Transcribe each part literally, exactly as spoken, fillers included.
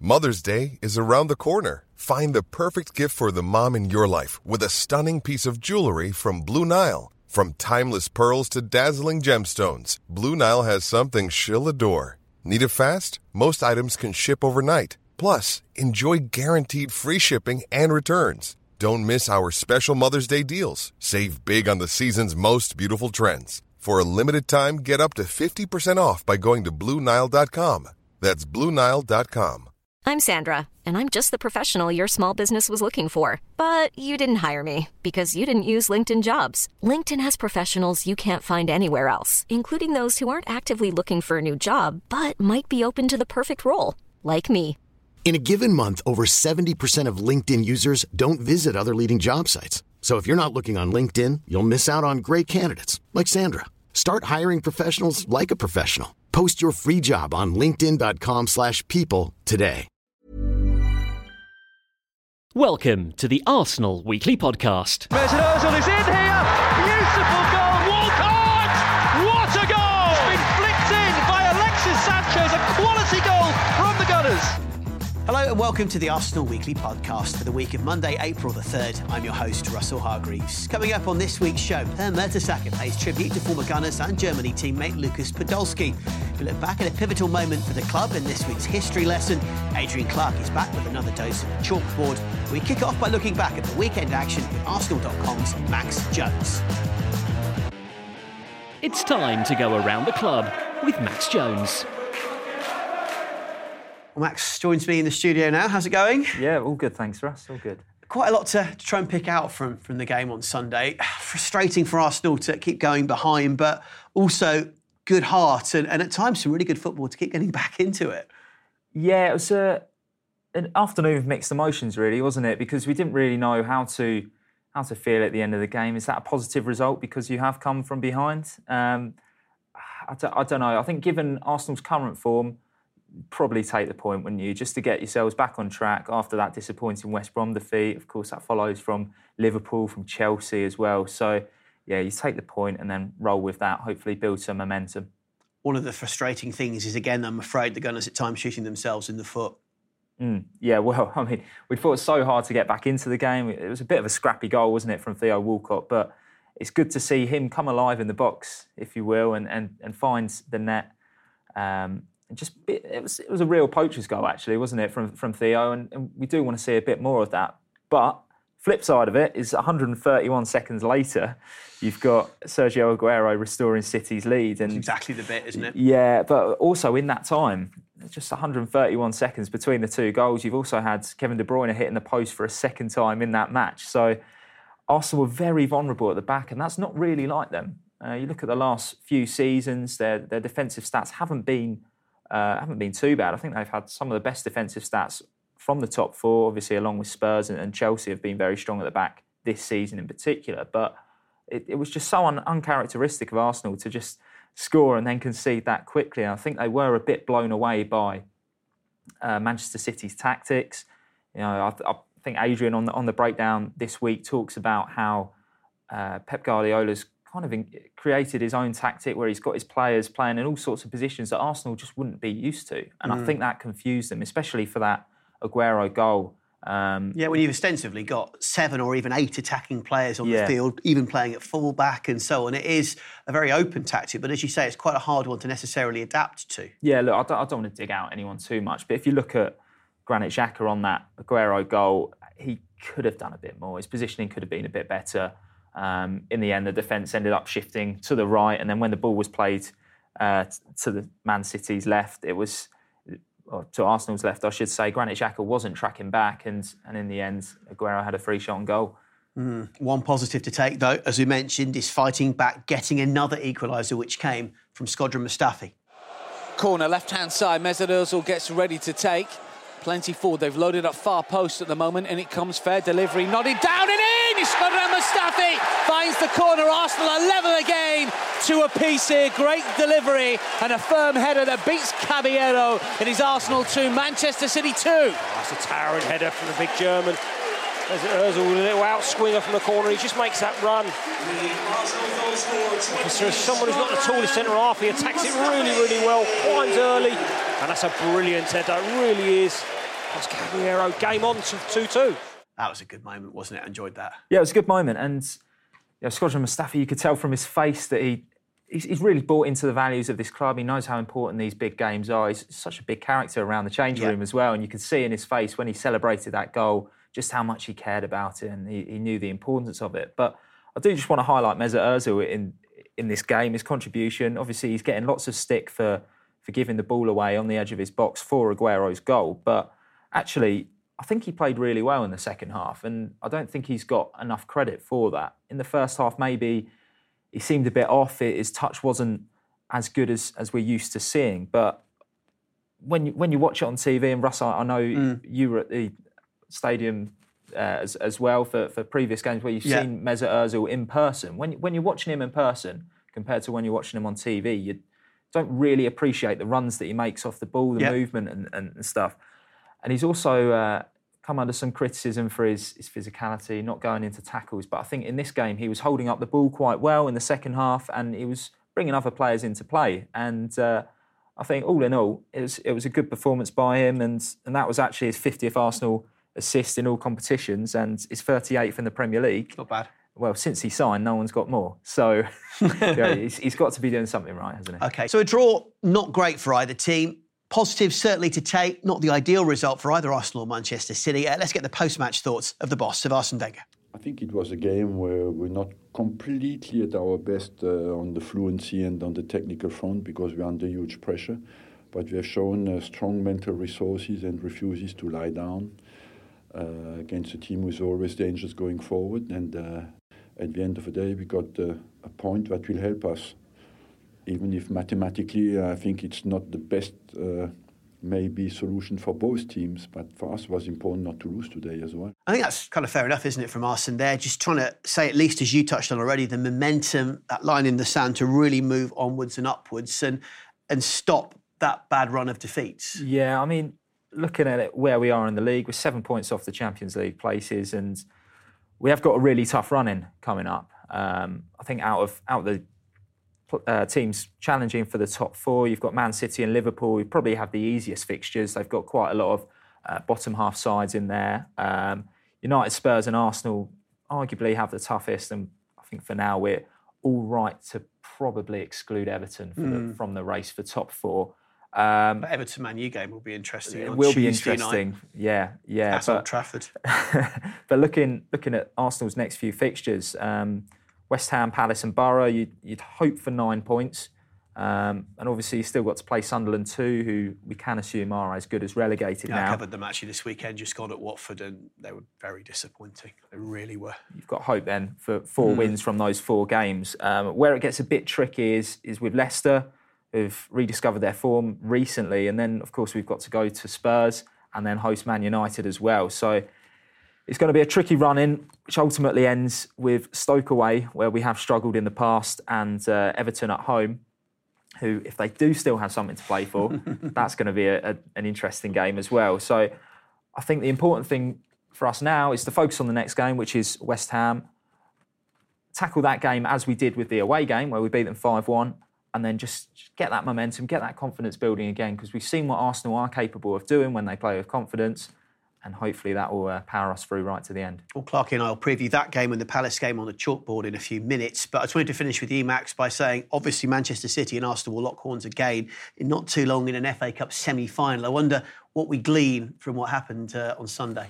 Mother's Day is around the corner. Find the perfect gift for the mom in your life with a stunning piece of jewelry from Blue Nile. From timeless pearls to dazzling gemstones, Blue Nile has something she'll adore. Need it fast? Most items can ship overnight. Plus, enjoy guaranteed free shipping and returns. Don't miss our special Mother's Day deals. Save big on the season's most beautiful trends. For a limited time, get up to fifty percent off by going to Blue Nile dot com. That's Blue Nile dot com. I'm Sandra, and I'm just the professional your small business was looking for. But you didn't hire me because you didn't use LinkedIn Jobs. LinkedIn has professionals you can't find anywhere else, including those who aren't actively looking for a new job, but might be open to the perfect role, like me. In a given month, over seventy percent of LinkedIn users don't visit other leading job sites. So if you're not looking on LinkedIn, you'll miss out on great candidates like Sandra. Start hiring professionals like a professional. Post your free job on linkedin dot com slash people today. Welcome to the Arsenal Weekly Podcast. Mesut Ozil is in here. Beautiful goal. Walcott! What a goal! It's been flicked in by Alexis Sanchez. A quality goal from the Gunners. Hello and welcome to the Arsenal Weekly Podcast for the week of Monday, April the third. I'm your host, Russell Hargreaves. Coming up on this week's show, Per Mertesacker pays tribute to former Gunners and Germany teammate Lucas Podolski. We look back at a pivotal moment for the club in this week's history lesson. Adrian Clark is back with another dose of the chalkboard. We kick off by looking back at the weekend action with Arsenal dot com's Max Jones. It's time to go around the club with Max Jones. Well, Max joins me in the studio now. How's it going? Yeah, all good, thanks, Russ. All good. Quite a lot to, to try and pick out from, from the game on Sunday. Frustrating for Arsenal to keep going behind, but also good heart and, and at times some really good football to keep getting back into it. Yeah, it was a, an afternoon of mixed emotions, really, wasn't it? Because we didn't really know how to how to feel at the end of the game. Is that a positive result because you have come from behind? Um, I, don't, I don't know. I think given Arsenal's current form, probably take the point, wouldn't you, just to get yourselves back on track after that disappointing West Brom defeat. Of course, that follows from Liverpool, from Chelsea as well. So, yeah, you take the point and then roll with that, hopefully build some momentum. One of the frustrating things is, again, I'm afraid the Gunners at times shooting themselves in the foot. Mm, yeah, well, I mean, we fought so hard to get back into the game. It was a bit of a scrappy goal, wasn't it, from Theo Walcott, but it's good to see him come alive in the box, if you will, and and, and find the net. Um, And just it was it was a real poacher's goal, actually, wasn't it, from from Theo? And, and we do want to see a bit more of that. But flip side of it is one hundred thirty-one seconds later, you've got Sergio Aguero restoring City's lead. And that's exactly the bit, isn't it? Yeah, but also in that time, just one hundred thirty-one seconds between the two goals, you've also had Kevin De Bruyne hitting the post for a second time in that match. So Arsenal were very vulnerable at the back, and that's not really like them. Uh, you look at the last few seasons, their their defensive stats haven't been. Uh, haven't been too bad. I think they've had some of the best defensive stats from the top four, obviously along with Spurs and, and Chelsea have been very strong at the back this season in particular. But it, it was just so un- uncharacteristic of Arsenal to just score and then concede that quickly. And I think they were a bit blown away by uh, Manchester City's tactics. You know, I, I think Adrian on the, on the breakdown this week talks about how uh, Pep Guardiola's kind of in, created his own tactic where he's got his players playing in all sorts of positions that Arsenal just wouldn't be used to. And mm. I think that confused them, especially for that Aguero goal. Um, yeah, when you've ostensibly got seven or even eight attacking players on yeah. the field, even playing at full-back and so on, it is a very open tactic. But as you say, it's quite a hard one to necessarily adapt to. Yeah, look, I don't, I don't want to dig out anyone too much, but if you look at Granit Xhaka on that Aguero goal, he could have done a bit more. His positioning could have been a bit better. Um, in the end, the defence ended up shifting to the right, and then when the ball was played uh, to the Man City's left, it was, or to Arsenal's left, I should say, Granit Xhaka wasn't tracking back, and, and in the end, Aguero had a free shot on goal. Mm. One positive to take, though, as we mentioned, is fighting back, getting another equaliser, which came from Shkodran Mustafi. Corner, left-hand side, Mesut Ozil gets ready to take. Plenty forward, they've loaded up far post at the moment, and it comes fair delivery, nodded down and in! Shkodran Mustafi finds the corner, Arsenal are level again, two apiece here, great delivery, and a firm header that beats Caballero. It is Arsenal two, Manchester City two. That's a towering header from the big German. There's Ozil with a little out-swinger from the corner, he just makes that run. So someone who's not the tallest centre-half, he attacks it really, really well, quite early, and that's a brilliant header, it really is. That's Caballero, game on to two two. That was a good moment, wasn't it? I enjoyed that. Yeah, it was a good moment. And you know, Shkodran Mustafi, you could tell from his face that he he's, he's really bought into the values of this club. He knows how important these big games are. He's such a big character around the changing yeah. room as well. And you could see in his face when he celebrated that goal just how much he cared about it, and he, he knew the importance of it. But I do just want to highlight Mesut Ozil in in this game, his contribution. Obviously, he's getting lots of stick for, for giving the ball away on the edge of his box for Aguero's goal. But actually, I think he played really well in the second half, and I don't think he's got enough credit for that. In the first half, maybe he seemed a bit off. His touch wasn't as good as, as we're used to seeing. But when you, when you watch it on T V, and Russ, I know mm. you were at the stadium uh, as, as well for, for previous games where you've yeah. seen Mesut Ozil in person. When, when you're watching him in person compared to when you're watching him on T V, you don't really appreciate the runs that he makes off the ball, the yeah. movement and, and stuff. And he's also uh, come under some criticism for his, his physicality, not going into tackles. But I think in this game, he was holding up the ball quite well in the second half, and he was bringing other players into play. And uh, I think all in all, it was, it was a good performance by him. And, and that was actually his fiftieth Arsenal assist in all competitions and his thirty-eighth in the Premier League. Not bad. Well, since he signed, no one's got more. So you know, he's, he's got to be doing something right, hasn't he? OK, so a draw, not great for either team. Positives certainly to take, not the ideal result for either Arsenal or Manchester City. Uh, let's get the post-match thoughts of the boss, of Arsene Wenger. I think it was a game where we're not completely at our best uh, on the fluency and on the technical front because we're under huge pressure. But we have shown uh, strong mental resources and refuses to lie down uh, against a team who's always dangerous going forward. And uh, at the end of the day, we got uh, a point that will help us. Even if mathematically uh, I think it's not the best uh, maybe solution for both teams, but for us it was important not to lose today as well. I think that's kind of fair enough, isn't it, from Arsene there? Just trying to say, at least as you touched on already, the momentum, that line in the sand to really move onwards and upwards and and stop that bad run of defeats. Yeah, I mean, looking at it where we are in the league, we're seven points off the Champions League places, and we have got a really tough run in coming up. Um, I think out of out of the Uh, teams challenging for the top four. You've got Man City and Liverpool, who probably have the easiest fixtures. They've got quite a lot of uh, bottom half sides in there. Um, United, Spurs and Arsenal arguably have the toughest, and I think for now we're all right to probably exclude Everton for mm. the, from the race for top four. Um, but Everton Man U game will be interesting. It on will Tuesday be interesting. Night. Yeah, yeah. At Old Trafford. But looking looking at Arsenal's next few fixtures, um, West Ham, Palace and Borough, you'd, you'd hope for nine points. Um, and obviously you've still got to play Sunderland too, who we can assume are as good as relegated yeah, now. I covered them actually this weekend, just gone at Watford, and they were very disappointing. They really were. You've got hope then for four mm. wins from those four games. Um, where it gets a bit tricky is, is with Leicester, who've rediscovered their form recently. And then, of course, we've got to go to Spurs and then host Man United as well. So it's going to be a tricky run-in, which ultimately ends with Stoke away, where we have struggled in the past, and uh, Everton at home, who, if they do still have something to play for, that's going to be a, a, an interesting game as well. So I think the important thing for us now is to focus on the next game, which is West Ham, tackle that game as we did with the away game, where we beat them five one, and then just get that momentum, get that confidence building again, because we've seen what Arsenal are capable of doing when they play with confidence. And hopefully that will uh, power us through right to the end. Well, Clarky and I will preview that game and the Palace game on the chalkboard in a few minutes. But I just wanted to finish with you, Max, by saying obviously Manchester City and Arsenal will lock horns again in not too long in an F A Cup semi-final. I wonder what we glean from what happened uh, on Sunday.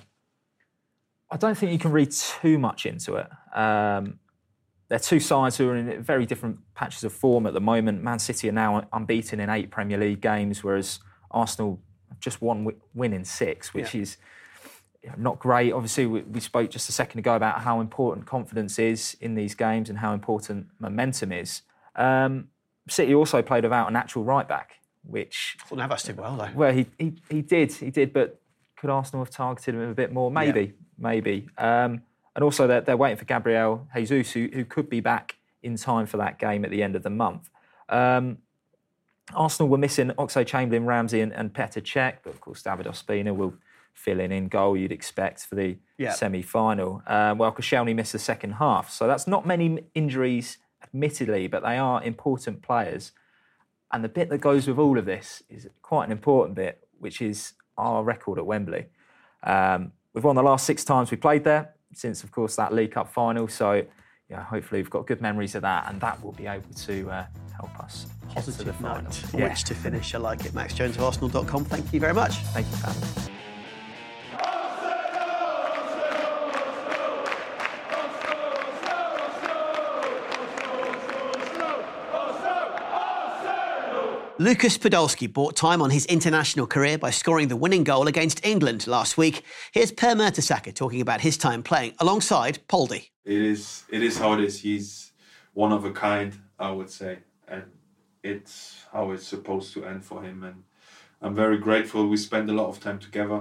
I don't think you can read too much into it. Um, they're two sides who are in very different patches of form at the moment. Man City are now unbeaten in eight Premier League games, whereas Arsenal have just one win in six, which yeah. is... not great. Obviously, we, we spoke just a second ago about how important confidence is in these games and how important momentum is. Um, City also played without a natural right-back, which... I thought Navas did well, though. Well, he, he he did, he did, but could Arsenal have targeted him a bit more? Maybe, yeah. maybe. Um, and also, they're, they're waiting for Gabriel Jesus, who, who could be back in time for that game at the end of the month. Um, Arsenal were missing Oxlade-Chamberlain, Ramsey and, and Petr Cech, but of course, David Ospina will... filling in goal you'd expect for the yeah. semi-final. Uh, well, Koscielny missed the second half. So that's not many injuries, admittedly, but they are important players. And the bit that goes with all of this is quite an important bit, which is our record at Wembley. Um, we've won the last six times we played there, since, of course, that League Cup final. So, yeah, hopefully we've got good memories of that, and that will be able to uh, help us get to the final. Note on Yeah. which to finish. I like it. Max Jones of Arsenal dot com. Thank you very much. Thank you, Pat. Lukas Podolski bought time on his international career by scoring the winning goal against England last week. Here's Per Mertesacker talking about his time playing alongside Poldi. It is, it is how it is. He's one of a kind, I would say, and it's how it's supposed to end for him. And I'm very grateful. We spent a lot of time together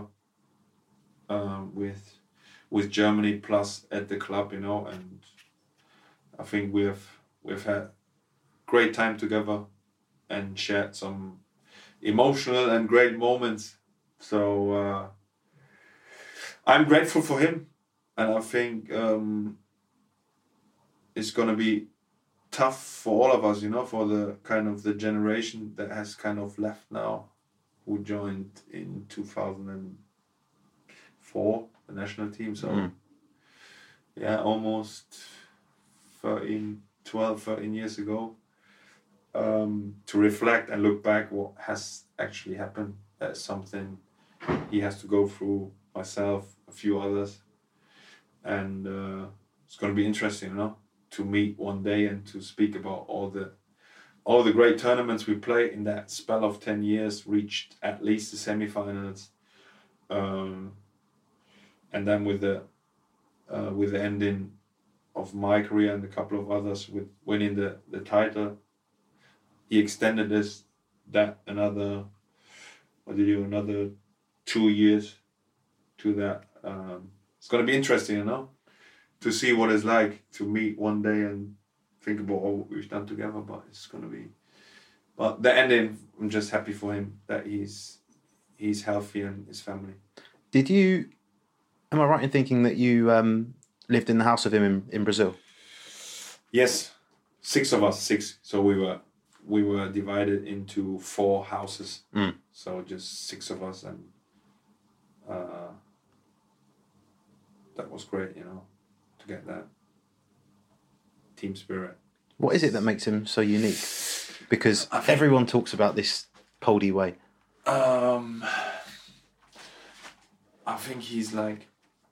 uh, with with Germany plus at the club, you know, and I think we've we've had great time together and shared some emotional and great moments. So uh, I'm grateful for him, and I think um, it's going to be tough for all of us, you know, for the kind of the generation that has kind of left now, who joined in two thousand four, the national team. So mm. yeah, almost thirteen, twelve, thirteen years ago. Um, to reflect and look back what has actually happened. That's something he has to go through, myself, a few others. And uh, it's going to be interesting, you know, to meet one day and to speak about all the all the great tournaments we played in that spell of ten years, reached at least the semi-finals. Um, and then with the uh, with the ending of my career and a couple of others with winning the, the title. He extended this, that another, what did you do, another two years to that. Um, it's going to be interesting, you know, to see what it's like to meet one day and think about all what we've done together. But it's going to be, but the ending, I'm just happy for him that he's he's healthy and his family. Did you, am I right in thinking that you um, lived in the house with him in, in Brazil? Yes, six of us, six. So we were... We were divided into four houses, mm. so just six of us, and uh, that was great, you know, to get that team spirit. What is it that makes him so unique? Because think, everyone talks about this Poldi way. Um, I think he's like,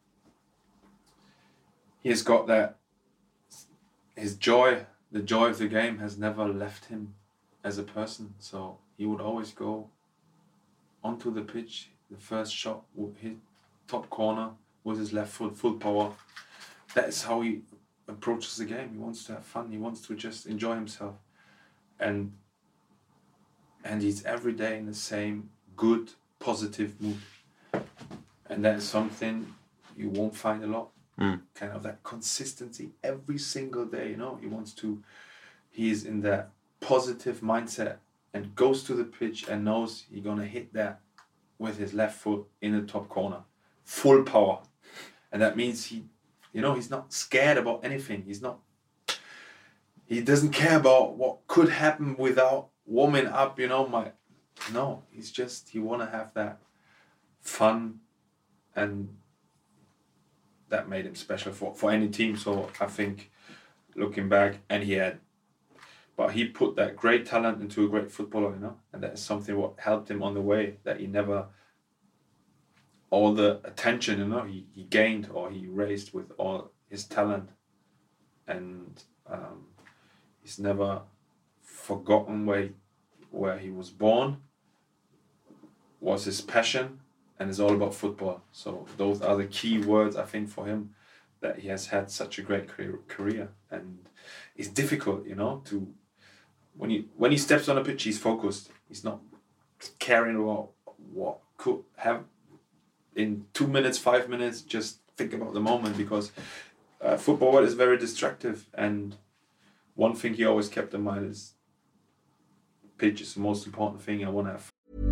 he has got that, his joy, the joy of the game has never left him as a person. So he would always go onto the pitch. The first shot would hit top corner with his left foot, full power. That is how he approaches the game. He wants to have fun. He wants to just enjoy himself. And and he's every day in the same good, positive mood. And that is something you won't find a lot. Mm. Kind of that consistency every single day, you know. He wants to, he's in that positive mindset and goes to the pitch and knows he's gonna hit that with his left foot in the top corner, full power. And that means he, you know, he's not scared about anything. He's not, he doesn't care about what could happen without warming up, you know, my, no, he's just, he wanna have that fun, and that made him special for, for any team. So I think looking back, and he had, but he put that great talent into a great footballer, you know, and that is something what helped him on the way, that he never, all the attention, you know, he, he gained or he raised with all his talent, and um, he's never forgotten where, where he was born, was his passion, and it's all about football. So those are the key words, I think, for him, that he has had such a great career. And it's difficult, you know, to when he when he steps on a pitch, he's focused. He's not caring about what could have in two minutes, five minutes. Just think about the moment, because uh, football is very destructive. And one thing he always kept in mind is pitch is the most important thing. I want to have.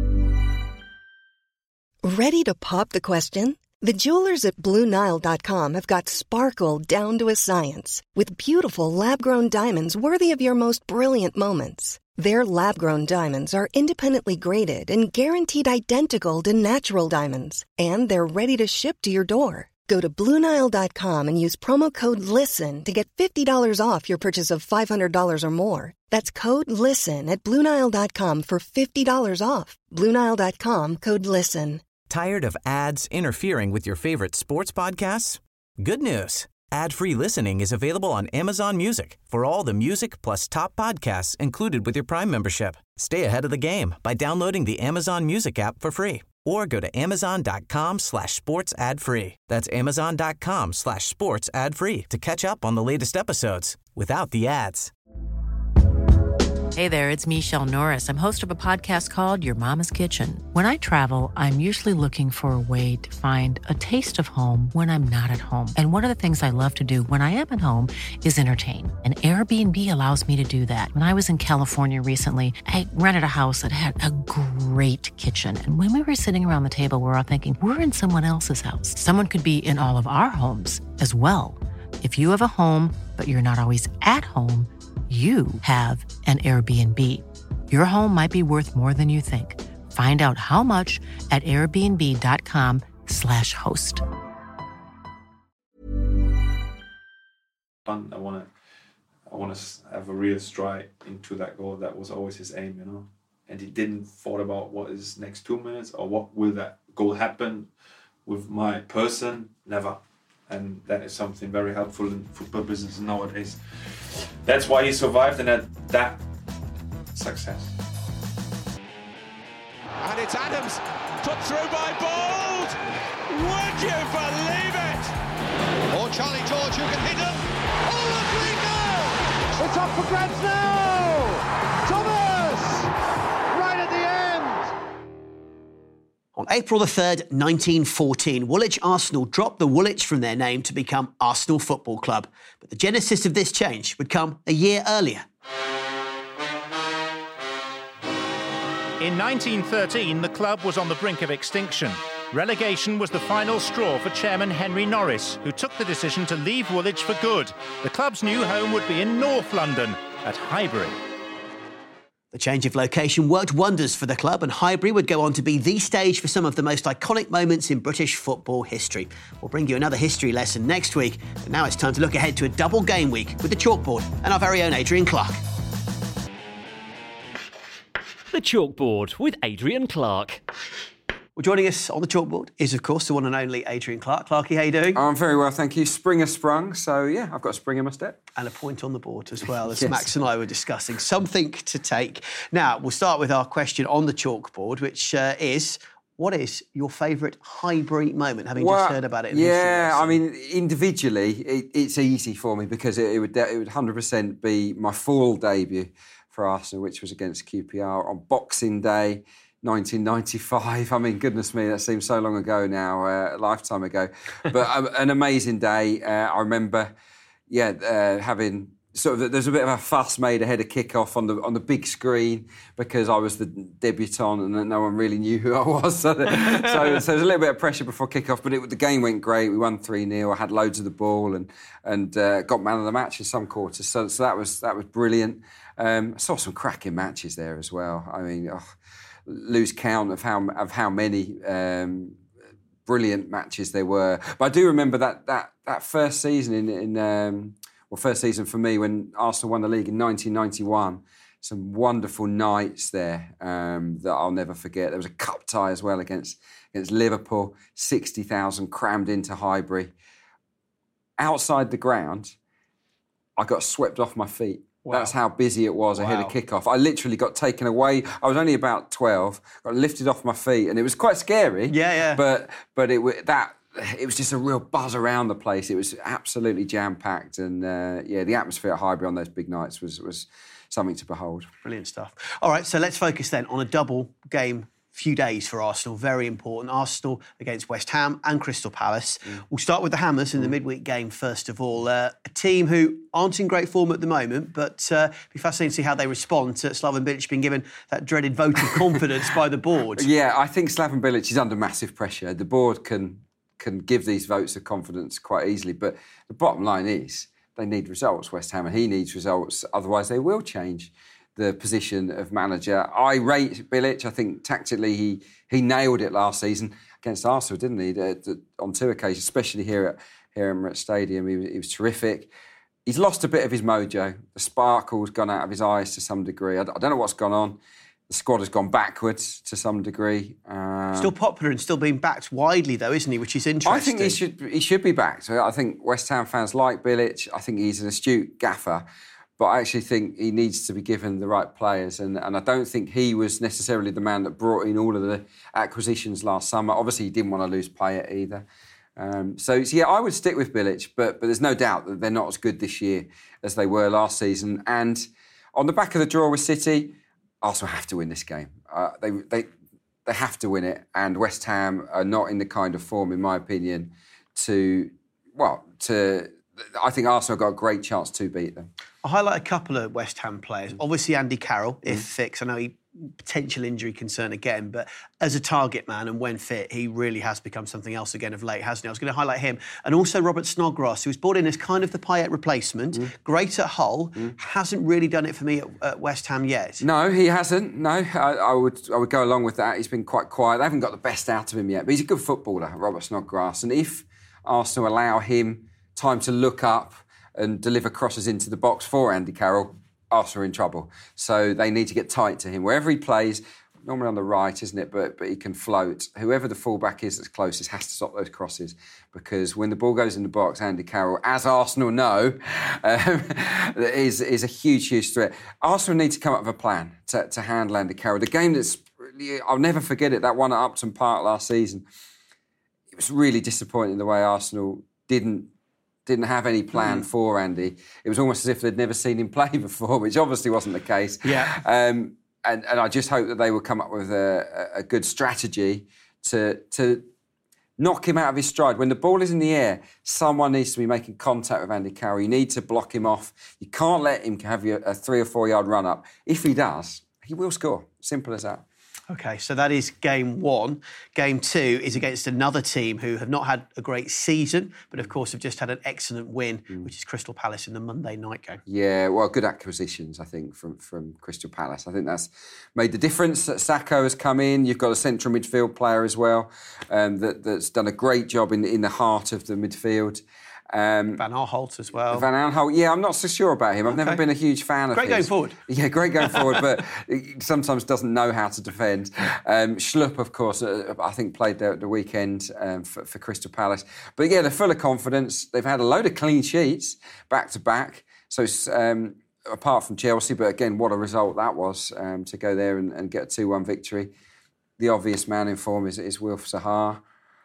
Ready to pop the question? The jewelers at Blue Nile dot com have got sparkle down to a science with beautiful lab-grown diamonds worthy of your most brilliant moments. Their lab-grown diamonds are independently graded and guaranteed identical to natural diamonds. And they're ready to ship to your door. Go to Blue Nile dot com and use promo code LISTEN to get fifty dollars off your purchase of five hundred dollars or more. That's code LISTEN at Blue Nile dot com for fifty dollars off. Blue Nile dot com, code LISTEN. Tired of ads interfering with your favorite sports podcasts? Good news. Ad-free listening is available on Amazon Music for all the music plus top podcasts included with your Prime membership. Stay ahead of the game by downloading the Amazon Music app for free or go to amazon.com slash sports ad free. That's amazon.com slash sports ad free to catch up on the latest episodes without the ads. Hey there, it's Michelle Norris. I'm host of a podcast called Your Mama's Kitchen. When I travel, I'm usually looking for a way to find a taste of home when I'm not at home. And one of the things I love to do when I am at home is entertain. And Airbnb allows me to do that. When I was in California recently, I rented a house that had a great kitchen. And when we were sitting around the table, we were all thinking, we're in someone else's house. Someone could be in all of our homes as well. If you have a home, but you're not always at home, you have an Airbnb. Your home might be worth more than you think. Find out how much at airbnb.com slash host. I want to I want to have a real stride into that goal. That was always his aim, you know. And he didn't thought about what is next two minutes or what will that goal happen with my person. Never. And that is something very helpful in football business nowadays. That's why he survived and had that success. And it's Adams, put through by Bold. Would you believe it? Or Charlie George who can hit him. Oh, lovely goal! It's up for grabs now. Thomas, right at the end. On April the third, nineteen fourteen, Woolwich Arsenal dropped the Woolwich from their name to become Arsenal Football Club. But the genesis of this change would come a year earlier. In nineteen thirteen, the club was on the brink of extinction. Relegation was the final straw for chairman Henry Norris, who took the decision to leave Woolwich for good. The club's new home would be in North London, at Highbury. The change of location worked wonders for the club, and Highbury would go on to be the stage for some of the most iconic moments in British football history. We'll bring you another history lesson next week, but now it's time to look ahead to a double game week with the Chalkboard and our very own Adrian Clark. The Chalkboard with Adrian Clark. Well, joining us on the Chalkboard is, of course, the one and only Adrian Clark. Clarky, how you doing? I'm very well, thank you. Spring has sprung, so yeah, I've got a spring in my step. And a point on the board as well, as Yes. Max and I were discussing. Something to take. Now, we'll start with our question on the Chalkboard, which uh, is, what is your favourite Highbury moment, having Well, just heard about it in Yeah, history? I mean, individually, it, it's easy for me because it, it would it would one hundred percent be my full debut for Arsenal, which was against Q P R on Boxing Day, nineteen ninety-five. I mean, goodness me, that seems so long ago now, uh, a lifetime ago. But um, an amazing day. Uh, I remember, yeah, uh, having sort of, there's a bit of a fuss made ahead of kick-off on the on the big screen because I was the debutant and no one really knew who I was. So, so, so there was a little bit of pressure before kick-off, but it, the game went great. We won three nil. I had loads of the ball and and uh, got man of the match in some quarters. So, so that was that was brilliant. Um, I saw some cracking matches there as well. I mean, oh, lose count of how of how many um, brilliant matches there were. But I do remember that that that first season in in um, well, first season for me when Arsenal won the league in nineteen ninety-one. Some wonderful nights there um, that I'll never forget. There was a cup tie as well against against Liverpool. sixty thousand crammed into Highbury. Outside the ground, I got swept off my feet. Wow. That's how busy it was ahead wow. of kickoff. I literally got taken away. I was only about twelve. Got lifted off my feet, and it was quite scary. Yeah, yeah. But but it that it was just a real buzz around the place. It was absolutely jam packed, and uh, yeah, the atmosphere at Highbury on those big nights was was something to behold. Brilliant stuff. All right, so let's focus then on a double game. Few days for Arsenal, very important. Arsenal against West Ham and Crystal Palace. Mm. We'll start with the Hammers in mm. the midweek game first of all. Uh, a team who aren't in great form at the moment, but uh, it'll be fascinating to see how they respond to Slaven Bilic being given that dreaded vote of confidence by the board. Yeah, I think Slaven Bilic is under massive pressure. The board can can give these votes of confidence quite easily, but the bottom line is they need results, West Ham, and he needs results, otherwise they will change the position of manager. I rate Bilic. I think tactically he he nailed it last season against Arsenal, didn't he? On two occasions, especially here at here at Emirates Stadium, he was, he was terrific. He's lost a bit of his mojo. The sparkle's gone out of his eyes to some degree. I, I don't know what's gone on. The squad has gone backwards to some degree. Um, still popular and still being backed widely, though, isn't he? Which is interesting. I think he should he should be backed. I think West Ham fans like Bilic. I think he's an astute gaffer. But I actually think he needs to be given the right players. And, and I don't think he was necessarily the man that brought in all of the acquisitions last summer. Obviously, he didn't want to lose Payet either. Um, so, so, yeah, I would stick with Bilic. But, but there's no doubt that they're not as good this year as they were last season. And on the back of the draw with City, Arsenal have to win this game. Uh, they, they, they have to win it. And West Ham are not in the kind of form, in my opinion, to, well, to... I think Arsenal got a great chance to beat them. I'll highlight a couple of West Ham players. Obviously, Andy Carroll, if mm. fixed. I know he potential injury concern again, but as a target man and when fit, he really has become something else again of late, hasn't he? I was going to highlight him. And also Robert Snodgrass, who was brought in as kind of the Payet replacement. Mm. Great at Hull. Mm. Hasn't really done it for me at, at West Ham yet. No, he hasn't. No, I, I would I would go along with that. He's been quite quiet. They haven't got the best out of him yet, but he's a good footballer, Robert Snodgrass. And if Arsenal allow him time to look up and deliver crosses into the box for Andy Carroll, Arsenal are in trouble. So they need to get tight to him. Wherever he plays, normally on the right, isn't it? But but he can float. Whoever the fullback is that's closest has to stop those crosses, because when the ball goes in the box, Andy Carroll, as Arsenal know, um, is, is a huge, huge threat. Arsenal need to come up with a plan to, to handle Andy Carroll. The game that's... I'll never forget it, that one at Upton Park last season. It was really disappointing the way Arsenal didn't didn't have any plan mm. for Andy. It was almost as if they'd never seen him play before, which obviously wasn't the case. Yeah. Um, and, and I just hope that they will come up with a, a good strategy to to knock him out of his stride. When the ball is in the air, someone needs to be making contact with Andy Carroll. You need to block him off. You can't let him have you a three or four yard run up. If he does, he will score. Simple as that. OK, so that is game one. Game two is against another team who have not had a great season, but of course have just had an excellent win, mm. which is Crystal Palace in the Monday night game. Yeah, well, good acquisitions, I think, from, from Crystal Palace. I think that's made the difference. Sakho has come in. You've got a central midfield player as well um, that, that's done a great job in, in the heart of the midfield. Um, Van Aanholt as well. Van Aanholt, yeah, I'm not so sure about him. I've okay. never been a huge fan of Great his. going forward. Yeah, great going forward, but he sometimes doesn't know how to defend. Um, Schlupp, of course, uh, I think played there at the weekend um, for, for Crystal Palace. But yeah, they're full of confidence. They've had a load of clean sheets back to back. So um, apart from Chelsea, but again, what a result that was um, to go there and, and get a two one victory. The obvious man in form is, is Wilf Zaha,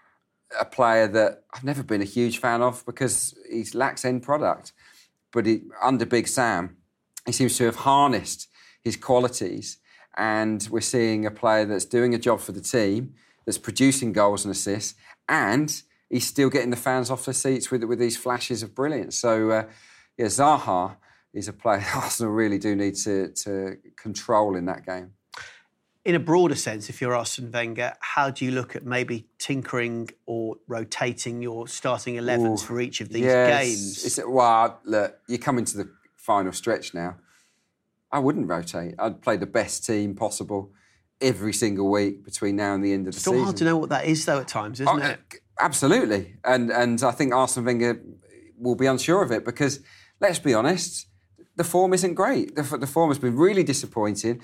a player that I've never been a huge fan of because he lacks end product. But he, under Big Sam, he seems to have harnessed his qualities, and we're seeing a player that's doing a job for the team, that's producing goals and assists, and he's still getting the fans off their seats with, with these flashes of brilliance. So, uh, yeah, Zaha is a player Arsenal really do need to, to control in that game. In a broader sense, if you're Arsene Wenger, how do you look at maybe tinkering or rotating your starting elevens for each of these yes. games? It's, well, look, you're coming to the final stretch now. I wouldn't rotate. I'd play the best team possible every single week between now and the end of the Still season. Still hard to know what that is, though, at times, isn't oh, it? Absolutely. And, and I think Arsene Wenger will be unsure of it because, let's be honest, the form isn't great. The, the form has been really disappointing.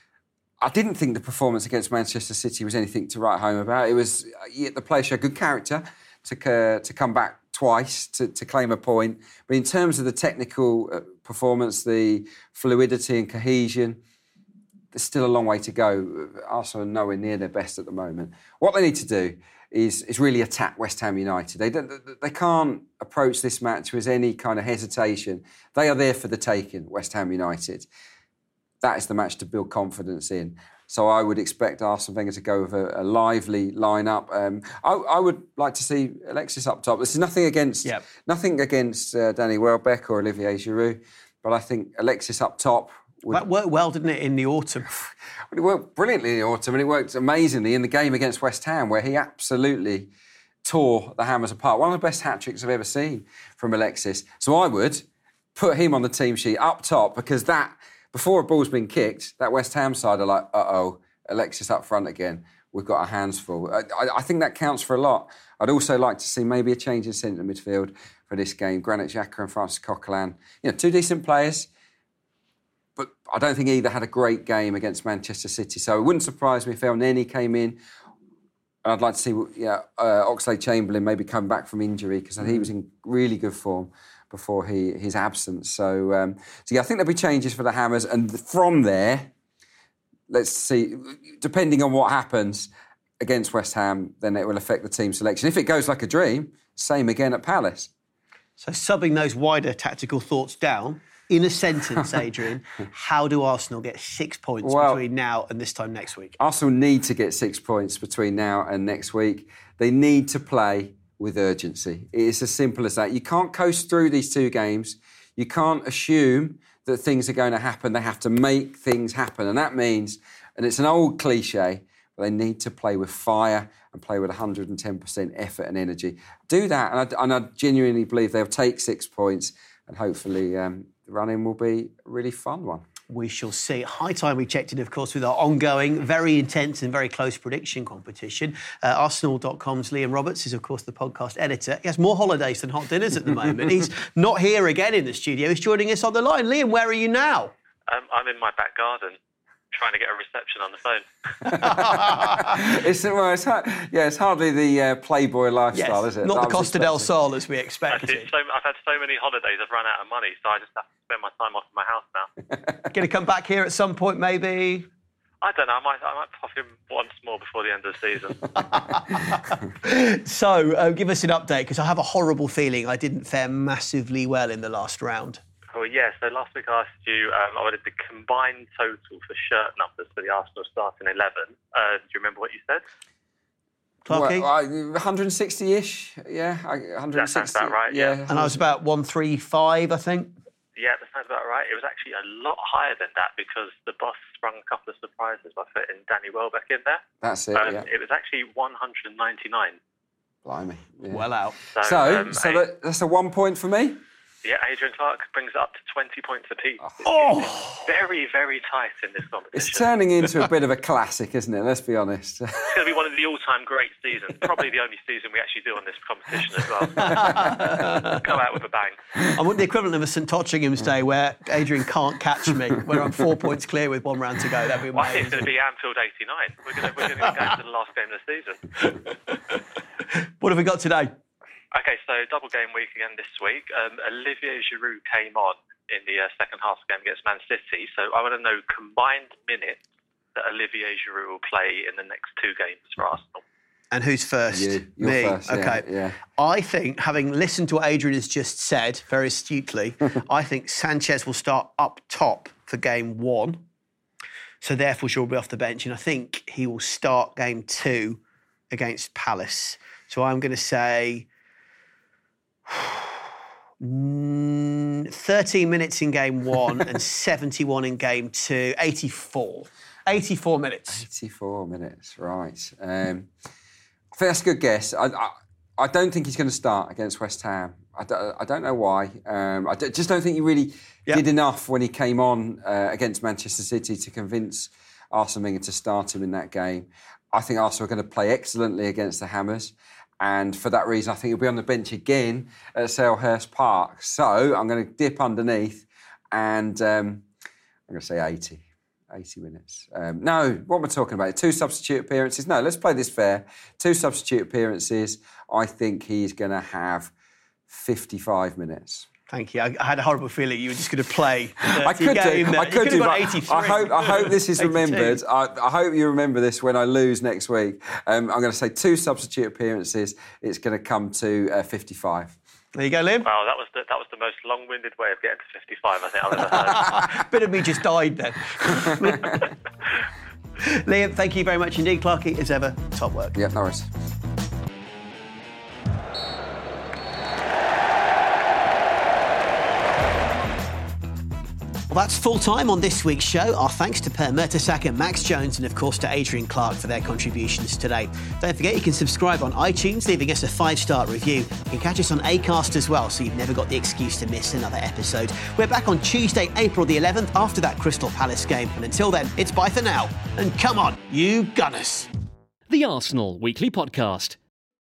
I didn't think the performance against Manchester City was anything to write home about. It was yeah, the players showed good character to uh, to come back twice to, to claim a point. But in terms of the technical uh, performance, the fluidity and cohesion, there's still a long way to go. Arsenal are nowhere near their best at the moment. What they need to do is is really attack West Ham United. They don't, they can't approach this match with any kind of hesitation. They are there for the taking, West Ham United. That is the match to build confidence in. So I would expect Arsene Wenger to go with a, a lively lineup. Um, I, I would like to see Alexis up top. This is nothing against yep. nothing against uh, Danny Welbeck or Olivier Giroud, but I think Alexis up top would... That worked well, didn't it, in the autumn? It worked brilliantly in the autumn, and it worked amazingly in the game against West Ham, where he absolutely tore the Hammers apart. One of the best hat-tricks I've ever seen from Alexis. So I would put him on the team sheet up top, because that before a ball's been kicked, that West Ham side are like, uh-oh, Alexis up front again. We've got our hands full. I, I think that counts for a lot. I'd also like to see maybe a change in centre midfield for this game. Granit Xhaka and Francis Coquelin. You know, two decent players, but I don't think either had a great game against Manchester City. So it wouldn't surprise me if El Neni came in. I'd like to see yeah, uh, Oxlade-Chamberlain maybe come back from injury because he was in really good form before he, his absence. So, um, so, yeah, I think there'll be changes for the Hammers. And from there, let's see, depending on what happens against West Ham, then it will affect the team selection. If it goes like a dream, same again at Palace. So subbing those wider tactical thoughts down, in a sentence, Adrian, how do Arsenal get six points well, between now and this time next week? Arsenal need to get six points between now and next week. They need to play with urgency. It's as simple as that. You can't coast through these two games. You can't assume that things are going to happen. They have to make things happen. And that means, and it's an old cliche, but they need to play with fire and play with one hundred ten percent effort and energy. Do that, and I, and I genuinely believe they'll take six points, and hopefully um, the run-in will be a really fun one. We shall see. High time we checked in, of course, with our ongoing, very intense and very close prediction competition. Uh, Arsenal dot com's Liam Roberts is, of course, the podcast editor. He has more holidays than hot dinners at the moment. He's not here again in the studio. He's joining us on the line. Liam, where are you now? Um, I'm in my back garden, trying to get a reception on the phone. it's, well, it's, yeah, it's hardly the uh, Playboy lifestyle, yes, is it? Not the Costa del Sol as we expected. So, I've had so many holidays, I've run out of money, so I just have to spend my time off in my house now. Going to come back here at some point, maybe? I don't know. I might, I might pop in once more before the end of the season. so, uh, give us an update, because I have a horrible feeling I didn't fare massively well in the last round. Oh, yeah. So last week I asked you, um, I wanted the combined total for shirt numbers for the Arsenal starting eleven. Uh, do you remember what you said? Clarky? Well, one hundred sixty-ish, yeah. one hundred sixty. That sounds about right, yeah. yeah. And I was about one thirty-five, I think. Yeah, that sounds about right. It was actually a lot higher than that because the boss sprung a couple of surprises by putting Danny Welbeck in there. That's it, um, yeah. It was actually one hundred ninety-nine. Blimey. Yeah. Well out. So, so, um, so that, that's a one point for me? Yeah, Adrian Clark brings it up to twenty points apiece. Oh! It's very, very tight in this competition. It's turning into a bit of a classic, isn't it? Let's be honest. It's going to be one of the all-time great seasons. Probably the only season we actually do on this competition as well. Go out with a bang. I want the equivalent of a St Tottingham's Day where Adrian can't catch me, where I'm four points clear with one round to go. That'd be amazing. Well, I think it's going to be Anfield eighty-nine. We're going to, we're going to go to the last game of the season. What have we got today? OK, so double game week again this week. Um, Olivier Giroud came on in the uh, second half game against Man City. So I want to know combined minutes that Olivier Giroud will play in the next two games for Arsenal. And who's first? You. You're Me. First, yeah, OK. Yeah. I think, having listened to what Adrian has just said very astutely, I think Sanchez will start up top for game one. So therefore, she'll be off the bench. And I think he will start game two against Palace. So I'm going to say thirteen minutes in game one and seventy-one in game two. eighty-four. eighty-four minutes. eighty-four minutes, right. Um, I think that's a good guess. I, I, I don't think he's going to start against West Ham. I don't, I don't know why. Um, I d- just don't think he really yep. did enough when he came on uh, against Manchester City to convince Arsene Wenger to start him in that game. I think Arsenal are going to play excellently against the Hammers. And for that reason, I think he'll be on the bench again at Selhurst Park. So I'm going to dip underneath and um, I'm going to say eighty. eighty minutes. Um, no, what am I talking about? Two substitute appearances? No, let's play this fair. Two substitute appearances. I think he's going to have fifty-five minutes. Thank you. I, I had a horrible feeling you were just going to play. I could do. I could do. But I hope. I hope this is remembered. I, I hope you remember this when I lose next week. Um, I'm going to say two substitute appearances. It's going to come to uh, fifty-five. There you go, Liam. Wow, that was the that was the most long-winded way of getting to fifty-five I think I've ever heard. Bit of me just died then. Liam, thank you very much indeed. Clarky, as ever, top work. Yeah, no worries. Well, that's full time on this week's show. Our thanks to Per Mertesacker, Max Jones, and of course to Adrian Clark for their contributions today. Don't forget you can subscribe on iTunes, leaving us a five-star review. You can catch us on Acast as well, so you've never got the excuse to miss another episode. We're back on Tuesday, April the eleventh, after that Crystal Palace game. And until then, it's bye for now. And come on, you Gunners. The Arsenal Weekly Podcast.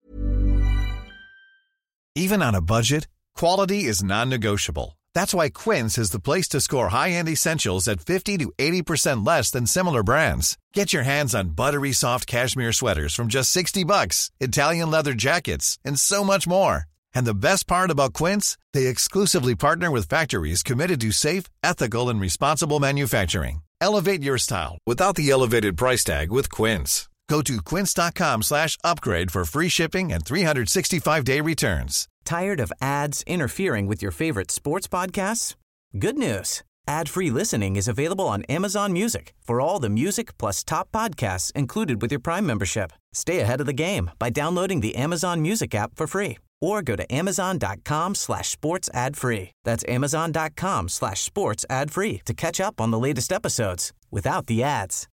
Even on a budget, quality is non-negotiable. That's why Quince is the place to score high-end essentials at fifty to eighty percent less than similar brands. Get your hands on buttery soft cashmere sweaters from just sixty bucks, Italian leather jackets, and so much more. And the best part about Quince, they exclusively partner with factories committed to safe, ethical, and responsible manufacturing. Elevate your style without the elevated price tag with Quince. Go to quince.com slash upgrade for free shipping and three sixty-five day returns. Tired of ads interfering with your favorite sports podcasts? Good news. Ad-free listening is available on Amazon Music for all the music plus top podcasts included with your Prime membership. Stay ahead of the game by downloading the Amazon Music app for free or go to amazon.com slash sports ad free. That's amazon.com slash sports ad free to catch up on the latest episodes without the ads.